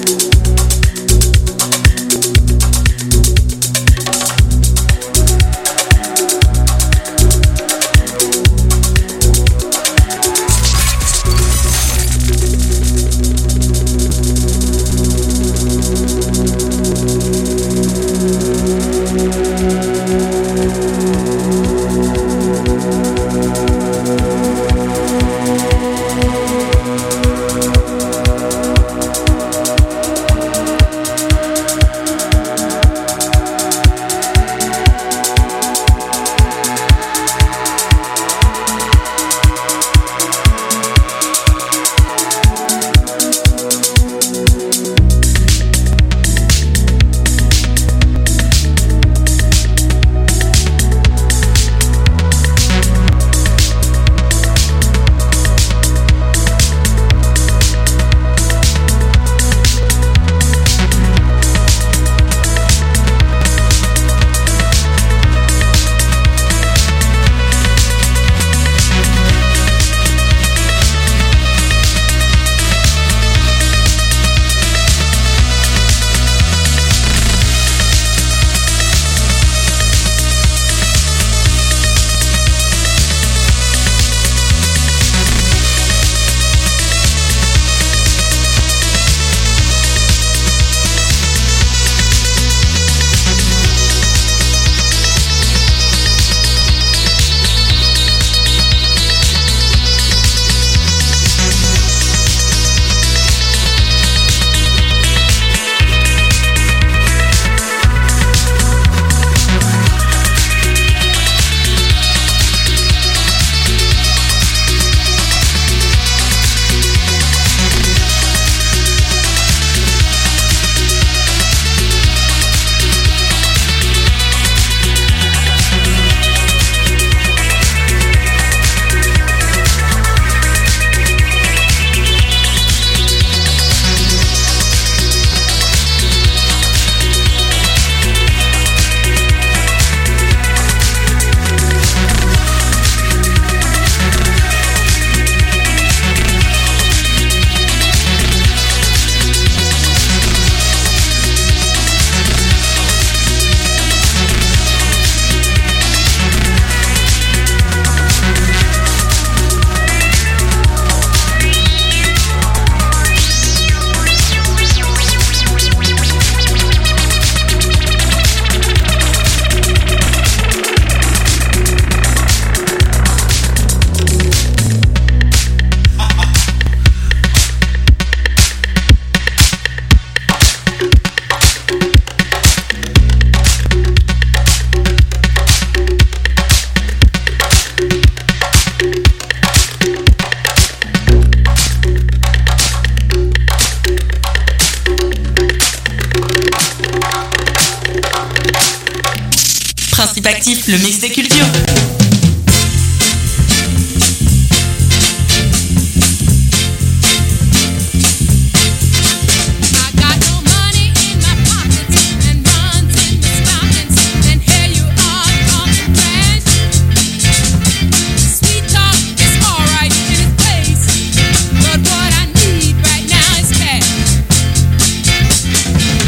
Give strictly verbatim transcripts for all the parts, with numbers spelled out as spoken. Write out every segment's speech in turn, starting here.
Principe actif, le mix des cultures.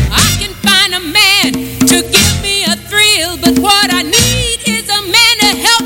But what I need is a man to help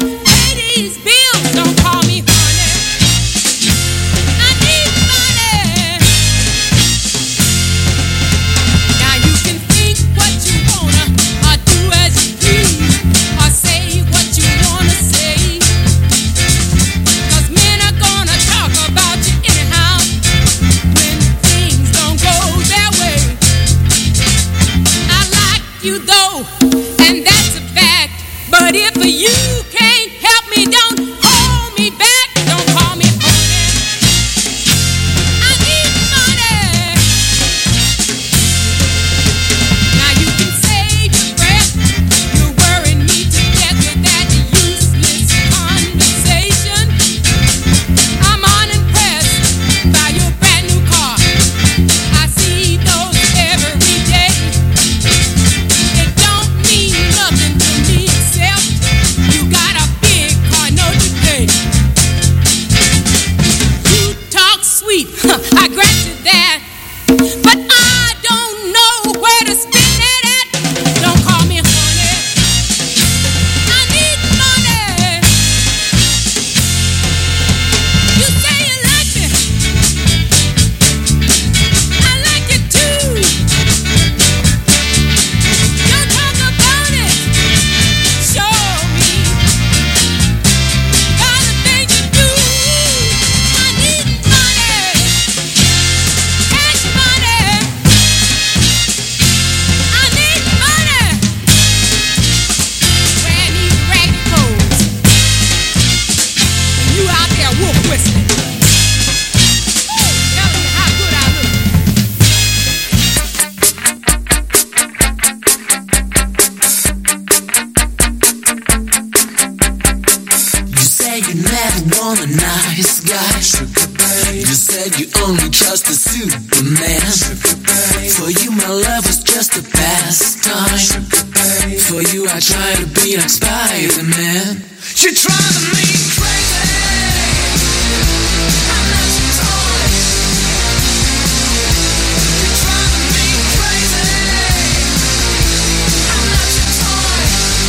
You said you only trust a Superman. For you my love was just a pastime. For you I try to be like Spider-Man. You drive me crazy. I'm not your toy. You drive me crazy. I'm not your toy.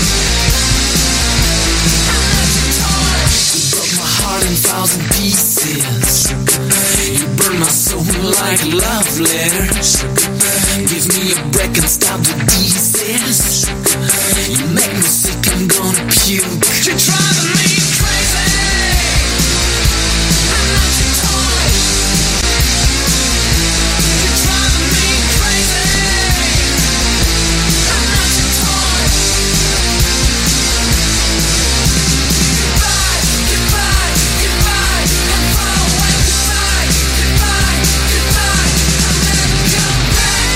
I'm not your toy. You broke my heart in thousand pieces. You burn my soul like a love letter. Give me a break and stop the disease. You make me sick, I'm gonna puke. You're driving me crazy. I'm not your toy. You're driving me crazy. I'm not your toy. Goodbye, goodbye, goodbye. I'm far away. Goodbye, goodbye, goodbye. I'll never come back.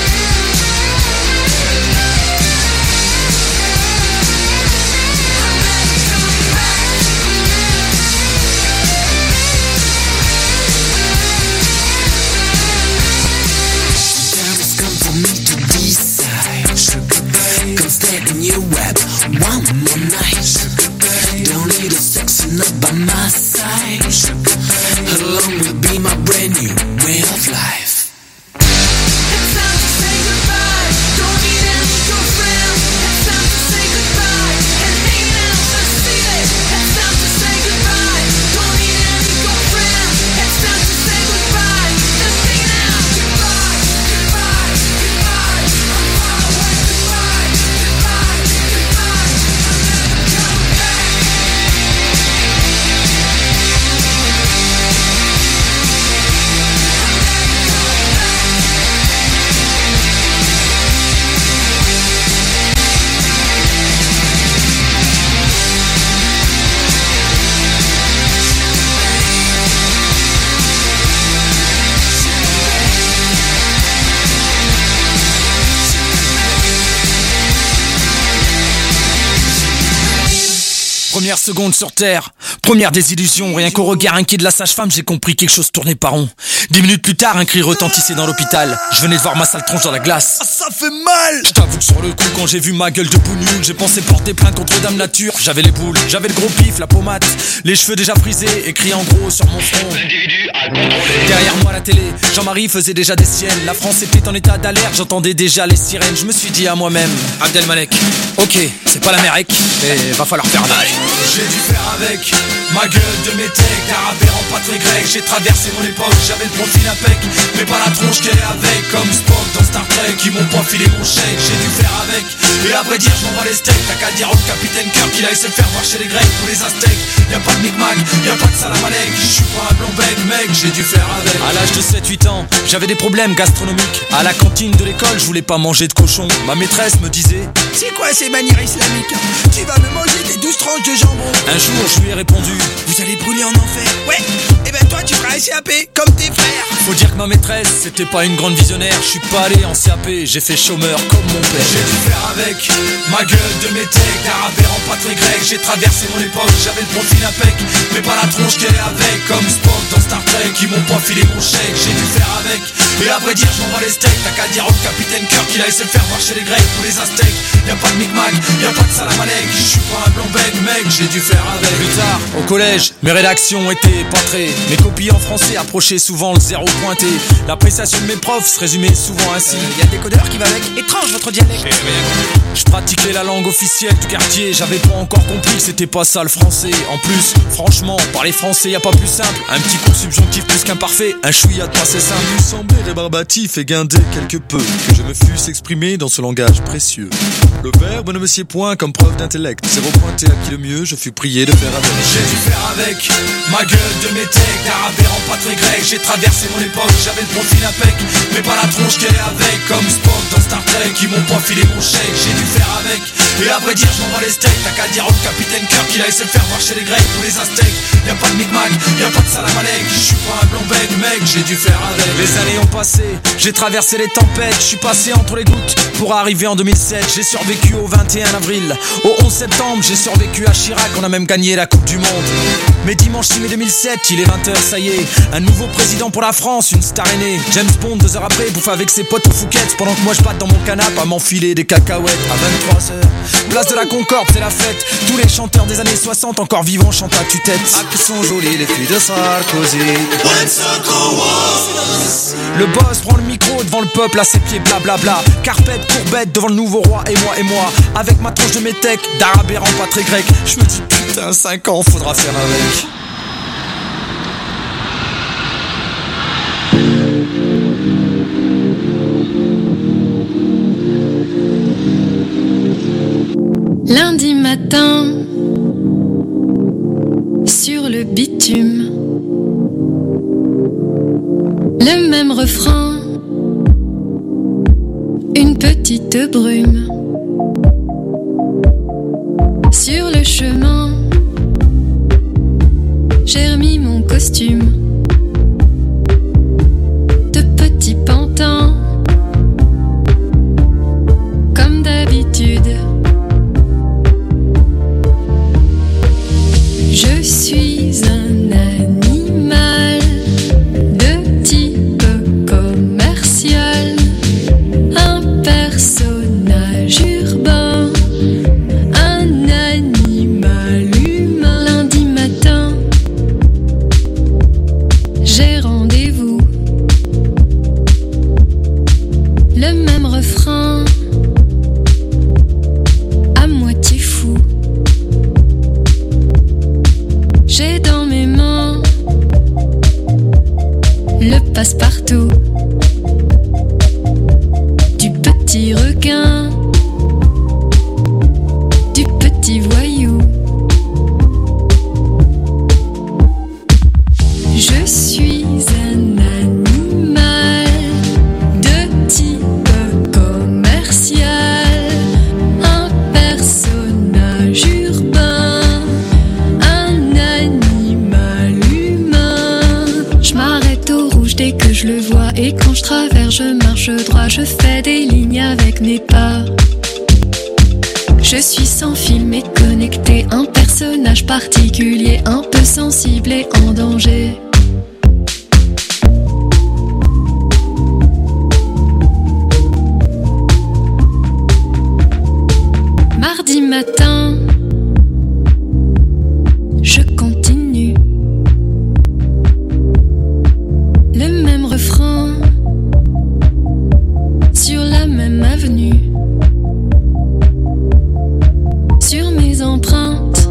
In your web, one more night. Don't need a section up by my side. Alone will be my brand new way of life. It's time to say goodbye. Don't need any girlfriend. It's time to say goodbye. And ain't else to see it. It's time to say goodbye. Don't need any girlfriend. It's time to say goodbye. Just sing it out. Goodbye, goodbye, goodbye. I'm far away. Goodbye, goodbye, goodbye. I'll never come back. Première seconde sur Terre, première désillusion. Rien qu'au regard inquiet de la sage-femme, j'ai compris quelque chose tournait pas rond. Dix minutes plus tard, un cri retentissait dans l'hôpital. Je venais de voir ma sale tronche dans la glace. Ah, ça fait mal! Je t'avoue que sur le coup, quand j'ai vu ma gueule de bout nul, j'ai pensé porter plainte contre Dame Nature. J'avais les boules, j'avais le gros pif, la pommade, les cheveux déjà frisés, écrit en gros sur mon front. L'individu à contrôler. Derrière moi la télé, Jean-Marie faisait déjà des siennes. La France était en état d'alerte, j'entendais déjà les sirènes. Je me suis dit à moi-même, Abdelmalek, ok, c'est pas l'Amérique, mais va falloir faire avec. J'ai dû faire avec ma gueule de métèque, d'arabe en pas très grec. J'ai traversé mon époque, j'avais le profil impec, mais pas la tronche qu'elle est avec. Comme Spock dans Star Trek, ils m'ont pas filé mon chèque. J'ai dû faire avec, et à vrai dire je m'en bats les steaks. T'as qu'à dire au capitaine Kirk qu'il aille se faire voir chez les Grecs ou les Aztèques. Y'a pas de micmac, y'a pas de salam alek. Je suis pas un blanc bec mec, j'ai dû faire avec. À l'âge de sept huit ans, j'avais des problèmes gastronomiques. À la cantine de l'école, je voulais pas manger de cochon. Ma maîtresse me disait, c'est quoi ces manières islamiques? Tu vas me manger tes douze tranches de jambon. Un jour je lui ai répondu, vous allez brûler en enfer. Ouais, et ben toi tu feras un C A P comme tes frères. Faut dire que ma maîtresse c'était pas une grande visionnaire. Je suis pas allé en C A P, j'ai fait chômeur comme mon père. J'ai dû faire avec ma gueule de métèque, d'arabe en pas très grec. J'ai traversé mon époque, j'avais le profil impec, mais pas la tronche qu'elle est avec. Comme Spock dans Star Trek, ils m'ont pas filé mon chèque. J'ai dû faire avec, et à vrai dire je m'en bats les steaks. T'as qu'à dire au capitaine Kirk qu'il aille se faire voir chez les Grecs ou les Aztèques. Y'a pas de micmac, y'a pas de salam alek. Je suis pas un blanc bec mec, j'ai dû faire avec. Plus tard, au collège, mes rédactions étaient pantrées. Mes copies en français approchaient souvent le zéro pointé. L'appréciation de mes profs se résumait souvent ainsi. Euh, y a des codeurs qui va avec. Étrange votre dialecte. Je pratiquais la langue officielle du quartier. J'avais pas encore compris que c'était pas ça le français. En plus, franchement, parler français y a pas plus simple. Un petit cours subjonctif plus qu'imparfait, un chouïa de passé simple. Il lui semblait rébarbatif et guindé quelque peu que je me fusse exprimé dans ce langage précieux. Le verbe ne me sied point comme preuve d'intellect. Zéro pointé à qui le mieux, je fus prié de faire avec. J'ai dû faire avec ma gueule de métèque, d'arabe en pas très grec. J'ai traversé mon époque, j'avais le profil impec, mais pas la tronche qu'elle est avec. Comme Spock dans Star Trek, ils m'ont pas filé mon chèque. J'ai dû faire avec, Et à vrai dire je m'en bats les steaks. T'as qu'à dire au capitaine Kirk qu'il a essayé de faire voir chez les Grecs ou les Aztèques. Y'a pas de micmac, y'a pas de salamalek. Je suis pas un blanc bec mec, j'ai dû faire avec. Les années ont passé, j'ai traversé les tempêtes. Je suis passé entre les gouttes pour arriver en deux mille sept. J'ai survécu au vingt et un avril, au onze septembre. J'ai survécu à Chirac, on a même gagné la Coupe du Monde. Mais dimanche six mai deux mille sept, il est vingt heures, ça y est. Un nouveau président pour la France, une star aînée. James Bond, deux heures après, bouffe avec ses potes au Fouquet. Pendant que moi je batte dans mon canapé à m'enfiler des cacahuètes. À vingt-trois heures, place de la Concorde, c'est la fête. Tous les chanteurs des années soixante encore vivants chantent à tue-tête. Ah que sont jolies les filles de Sarkozy. Le boss prend le micro devant le peuple à ses pieds blablabla. Carpette, courbette devant le nouveau roi et moi et moi. Avec ma tronche de métèque, d'arabe errant pas très grec. Je me dis putain cinq ans faudra faire avec. Lundi matin, sur le bitume, le même refrain, une petite brume. Sur le chemin, j'ai remis mon costume de petit pantin, comme d'habitude. Je suis un animal de type commercial, un personnage urbain, un animal humain. Lundi matin, j'ai rendez-vous, le même refrain, à moitié fou. J'ai dans mes mains le passe-partout du petit requin, du petit voyou. Je suis un animal de type commercial, un personnage urbain, un animal humain. Je m'arrête au rouge dès que je le vois, et quand je traverse je marche droit. Je fais des lignes avec mes pas. Je suis sans fil mais connecté, un personnage particulier, un peu sensible et en danger. Mardi matin, je continue, le même refrain, sur la même avenue. Sur mes empreintes,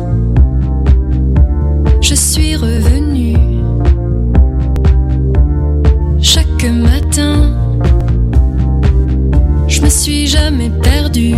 je suis revenue. Chaque matin, je me suis jamais perdue.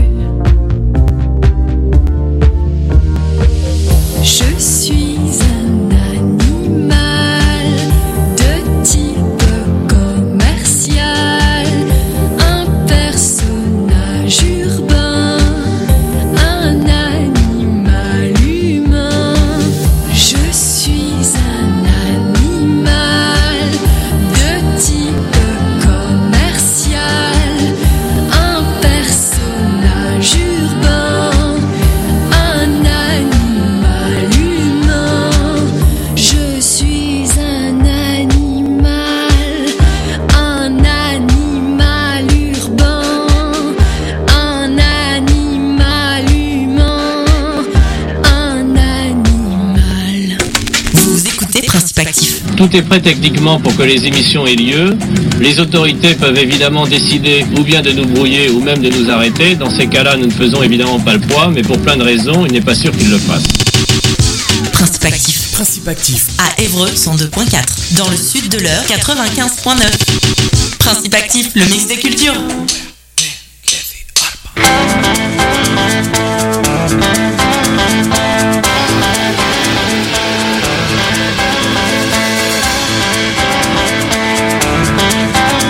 Je suis un animal de type commercial, un personnage urbain, un animal humain. Je suis un animal de type commercial, un personnage urbain, un animal humain. Je suis un animal, un animal urbain, un animal humain, un animal. Vous écoutez Principe Actif. Tout est prêt techniquement pour que les émissions aient lieu. Les autorités peuvent évidemment décider ou bien de nous brouiller ou même de nous arrêter. Dans ces cas-là, nous ne faisons évidemment pas le poids, mais pour plein de raisons, il n'est pas sûr qu'ils le fassent. Principe Actif. Principe Actif. À Évreux cent deux virgule quatre. Dans le sud de l'Eure quatre-vingt-quinze virgule neuf. Principe Actif, le mix des cultures.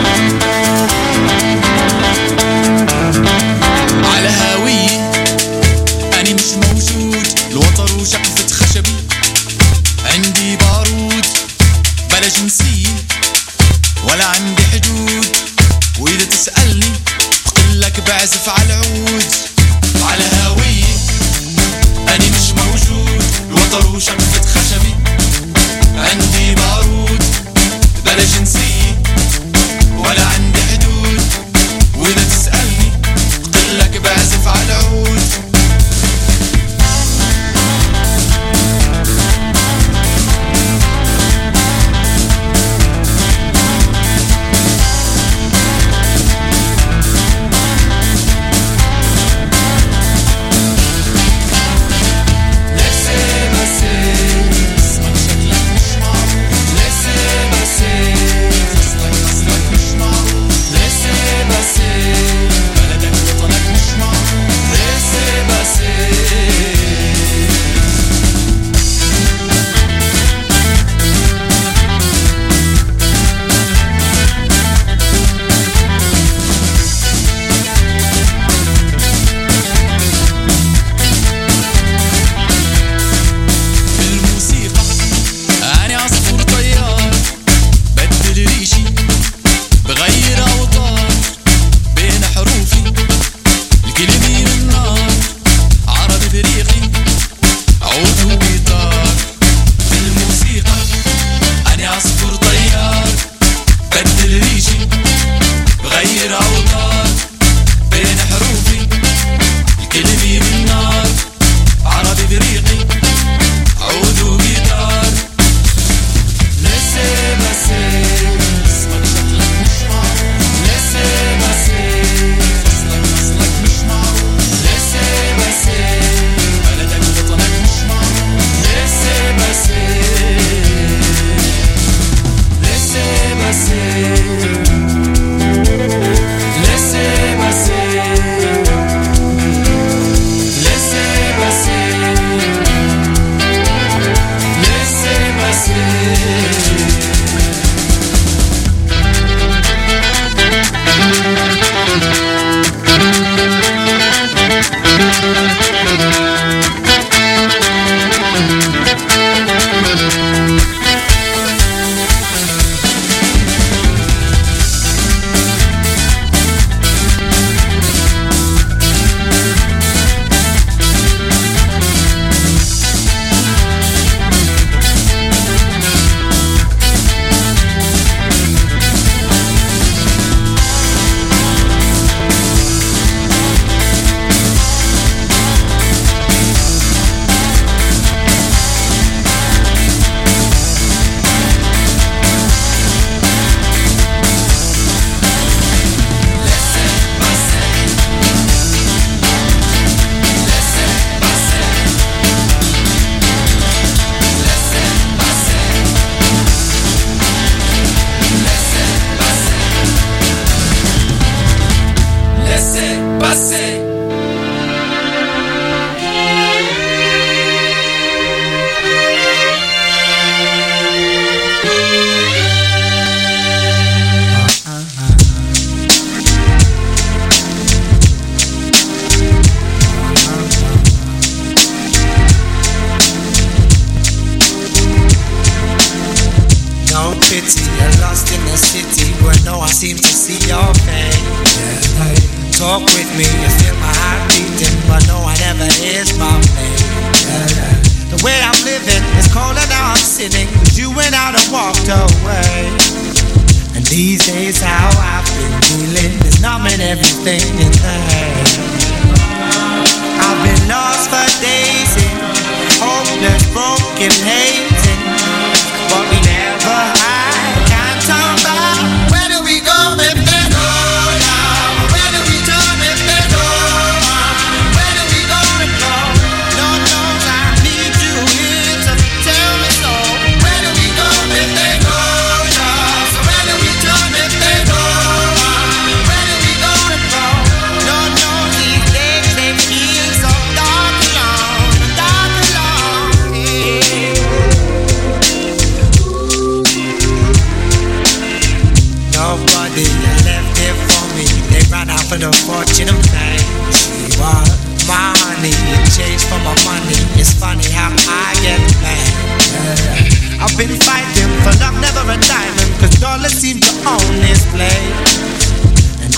على هاوية تسألني بقولك بعزف على العود وعلى هاوية أني مش موجود. الوتر وشقفة خشبي عندي بارود بلا جنسية ولا عندي حدود. وإذا تسألني بقولك بعزف على العود.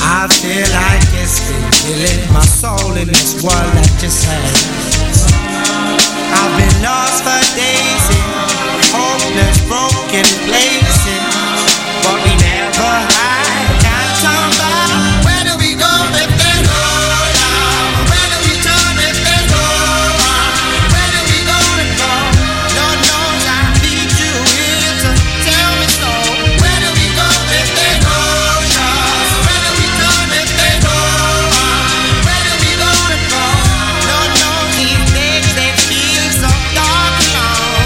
I feel like it's been killing my soul in this world that just had. I've been lost for days in hopeless, broken places, but we never had time to talk about where do we go if there's no love? Where do we turn if there's no one? Where do we go to go? Lord knows I need you here to tell me so. Where do we go if there's no love? Where do we turn if there's no one? Where do we go to go? Lord knows these days they feel so dark and long.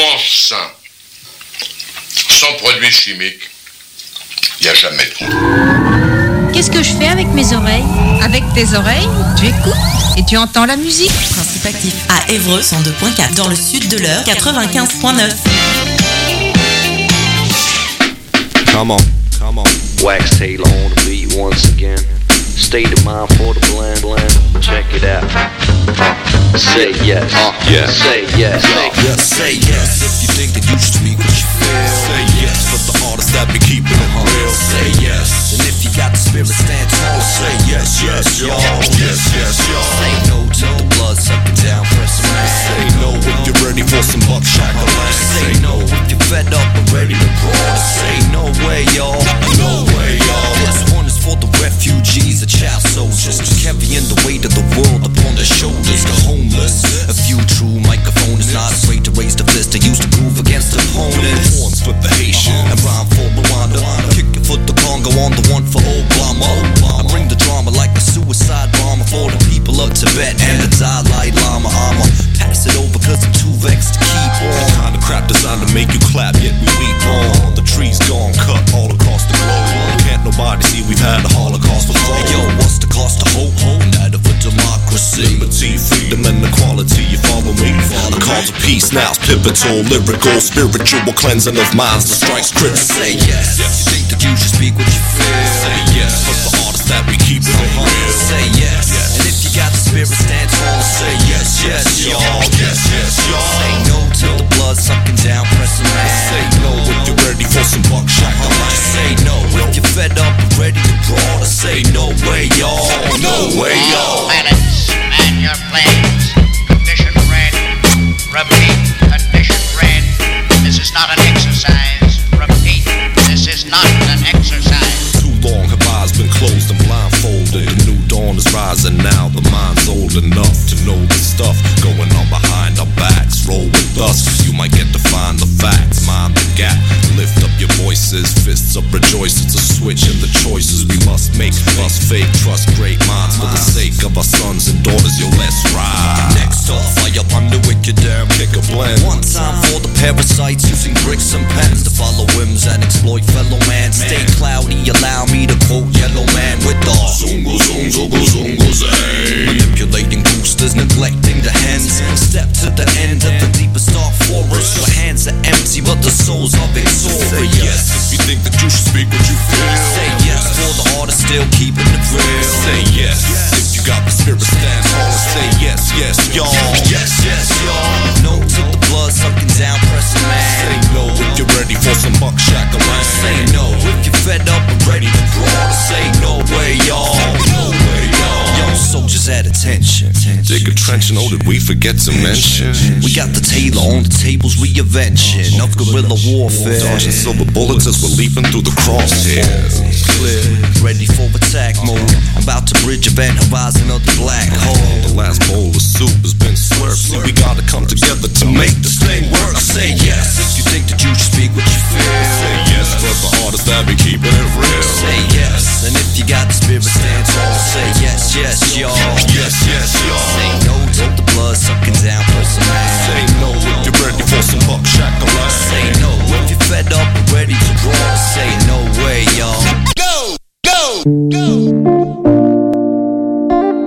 sain, sans produits chimiques, il n'y a jamais trop. Qu'est-ce que je fais avec mes oreilles? Avec tes oreilles, tu écoutes et tu entends la musique. Principe actif à Évreux cent deux point quatre, dans le sud de l'Eure quatre-vingt-quinze point neuf. Come on, come on. Wax Taylor on the beat once again. State of mind for the blend, blend. Check it out. Uh, say yes. Uh, yeah. Say yes. Say yes. Say yes. If you think that you should speak what you feel. Say yes. For the artists that be keeping it real. Say yes. And if you got the spirit, stand tall. Say yes, yes, y'all. Yes, yes, y'all. Say no to the blood sucking down, press a man. Say no if you're ready for some buckshot. Say no if you're fed up and ready to brawl. Say no way, y'all. No way, y'all. This one is for the refugees, the child soldiers, carrying the weight of the world upon their shoulders. The homeless, a few true microphonists, not afraid to raise the fist. They used to move against opponents. Horns for the Haitian and rhyme for Rwanda. Kick your foot the Congo on the one for Obama. I bring the drama like a suicide bomber for the people of Tibet and the Dalai Lama. I'ma pass it over cause I'm too vexed to keep on. The kind of crap designed to make you clap, yet we weep on. The trees gone cut all across the globe. Can't nobody see we've had the Holocaust before. Hey, yo, what's the cost of hope? And that of a democracy. Liberty, freedom, and equality. You follow me? The cause of peace now's pivotal, lyrical, spiritual cleansing of minds that strikes critical. Say yes. Yes. You think that you should speak what you feel. Say yes. For the artists that we keep it real. Say yes. Yes. And if you got the spirit, stand tall. Say yes, yes, y'all. Yes, yes, y'all. Say no till the blood sucking down, press a man. Say no if you're ready for some buckshot. Say no if you're fed up and ready to brawl. Say no way, y'all. No way, y'all. Pilots, man your planes. Condition red. Repeat, condition red. This is not an exercise. Repeat, this is not an exercise. Too long have eyes been closed and blindfolded. The new dawn is rising now. The mind's old enough to know the stuff going on behind our backs. Roll with us, you might get to find the facts. Mind the gap, lift up your voices. Fists up, rejoice, it's a switch in the choices we must make. Must fake, trust great minds for the sake of our sons and daughters. Yo, let's ride. Next off, fire up on the wicked damn kick a blend. One time for the parasites using bricks and pens to follow whims and exploit fellow man. Stay cloudy, allow me to quote Yellow Man with the Zungo, zungo, zungo, zay. Manipulating boosters, neglecting the hens. Step to the end of the deepest dark forest where hands are empty but the souls are victorious. Say yes if you think that you should speak what you feel. Say yes for the artist still keeping it real. Say yes if you got the spirit, stand tall. Say yes, yes, y'all. Yes, yes, y'all. No to the blood sucking down, press a man. Say no if you're ready for some buckshot around. Say no if you're fed up and ready to brawl. Say no way, y'all. No way, y'all. Young soldiers at attention. Dig a trench, know that we forget to mention. We got the Taylor on the tables, reinvention of guerrilla warfare. Dodging silver bullets as we're leaping through the crosshairs. Clear, ready for attack mode. About to bridge event horizon of the black hole. The